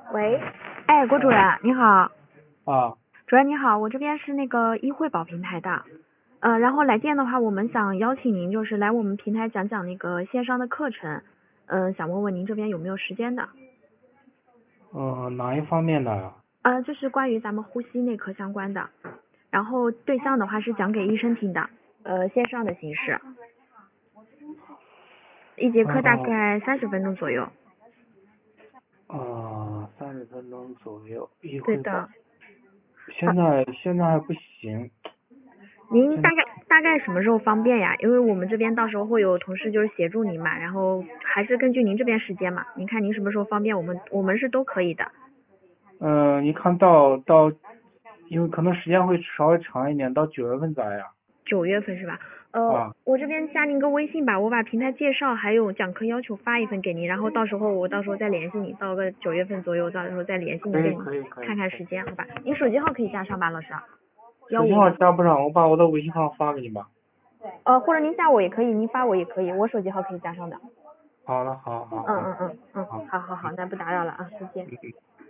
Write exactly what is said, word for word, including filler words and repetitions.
喂，哎，郭主任你好。 啊， 主任你好，我这边是那个医惠保平台的，呃，然后来电的话，我们想邀请您就是来我们平台讲讲那个线上的课程，嗯、想问问您这边有没有时间的？ 嗯，哪一方面的？ 呃，就是关于咱们呼吸内科相关的，然后对象的话是讲给医生听的，呃，线上的形式，一节课大哦， 概三十分钟左右。 呃，三十分钟左右，一会保。 对的。 现在现在还不行，现在您大概大概什么时候方便呀？因为我们这边到时候会有同事就是协助您嘛，然后还是根据您这边时间嘛，您看您什么时候方便，我们我们是都可以的。 嗯，你看到到，因为可能时间会稍微长一点，到九月份咋样？ 九月份是吧？呃， 啊， 我这边加您个微信吧，我把平台介绍还有讲课要求发一份给您，然后到时候我到时候再联系你，到个九月份左右，到时候再联系您，跟您可以可以可以看看可以。 时间，好吧？您手机号可以加上吧，老师？幺手机号五零。 加不上，我把我的微信号发给你吧。 呃，或者您加我也可以，您发我也可以，我手机号可以加上的。 好的，好好好嗯嗯嗯嗯， 好， 好好好，那不打扰了啊，再见。 嗯。